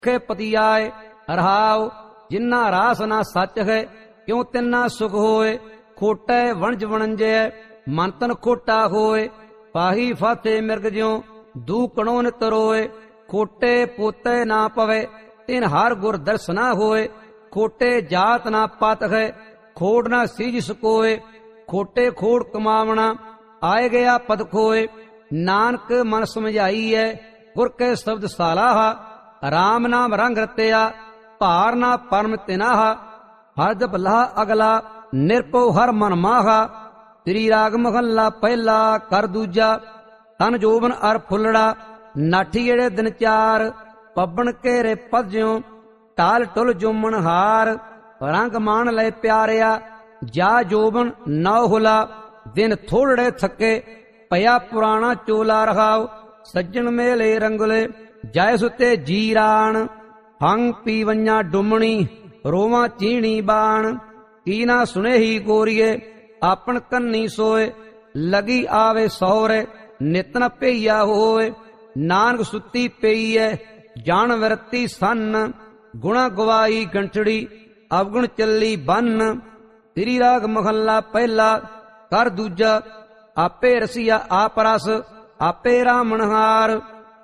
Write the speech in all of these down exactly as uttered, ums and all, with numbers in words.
खे पति आए रहाओ जिन्ना रास ना सच है क्यों तिन्ना सुख होए खोटे वणज वणंजे मन तन खोटा होए पाही फाथे मिर्ग ज्यों दू कणों नित रोए खोटे पोते ना पवे तिन हर गुर दर्श ना होए खोटे जात ना पात है खोड़ ना सीज सकोए खोटे खोड़ कमावना आए गया पद खोए नानक मन समझाई है गुर के शब्द सालाहा राम नाम रंग रत्या भार ना परम तिनाहा हर जप लाह अगला निरपो हर मन माहा श्री राग महला पहला कर दूजा तन जोबन अर फुलड़ा नाठी जेड़े दिन चार पबन घेरे पद ज्यों टाल टुल जुमन हार रंग मान ले प्यारिया जा जोबन नौ हुला दिन थोड़े थके पया पुराना चोला रखाओ सज्जन मेले रंगले जाय सुते जीरान हंग पीवन्या डुमणी रोवा चीणी बाण की ना सुने ही गोरिए आपन कन्नी सोए लगी आवे सौरे नित न पेया होए नानक सुती पेई है जान वरती सन गुणा गवाई गंठड़ी अवगुण चली बन श्री राग महला पहला कर दूजा आपे रसिया आप रस आपे रामनहार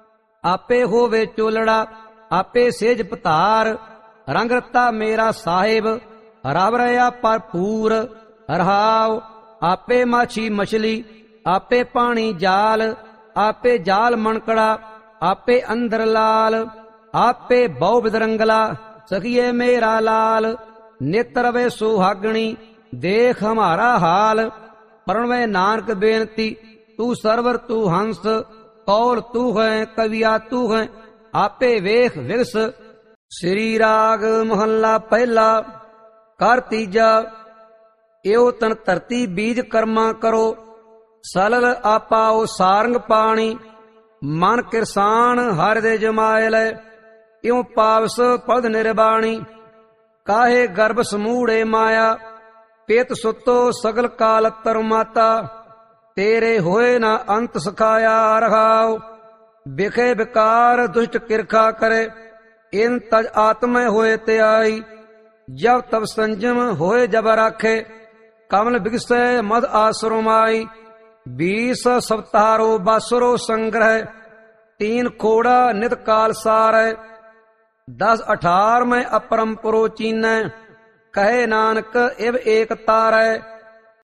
आपे होवे चोलड़ा आपे सेज पतार रंग रता मेरा साहिब रब रया भरपूर रहाव आपे माछी मछली आपे पानी जाल आपे जाल मनकड़ा आपे अंदर लाल आपे बहु बिदरंगला सखिए मेरा लाल नेत्र वे सुहागणी देख हमारा हाल प्रणवे नानक बेनती तू सरवर तू हंस कौल तू है कविया तू है आपे वेख विगस श्री राग महला पहला कर तीजा एओ तन धरती बीज कर्मा करो सलल आपाओ सारंग पानी मन किरसान हर दे जमायल इਉ पावस पद निर्बाणी काहे गर्भ समूढ़े माया पेत सुतो सगल काल तर माता तेरे होए ना अंत सखाया रहाओ बिखे बिकार दुष्ट किरखा करे इन तज आत्म होए ते आई जब तब संजम होए जब राखे कमल बिगसे मद आसरो माई बीस सप्तारो बासुरो संग्रह तीन खोड़ा नित काल सार दस अठार में अपरम पुरो चीन कहे नानक इव एक तारै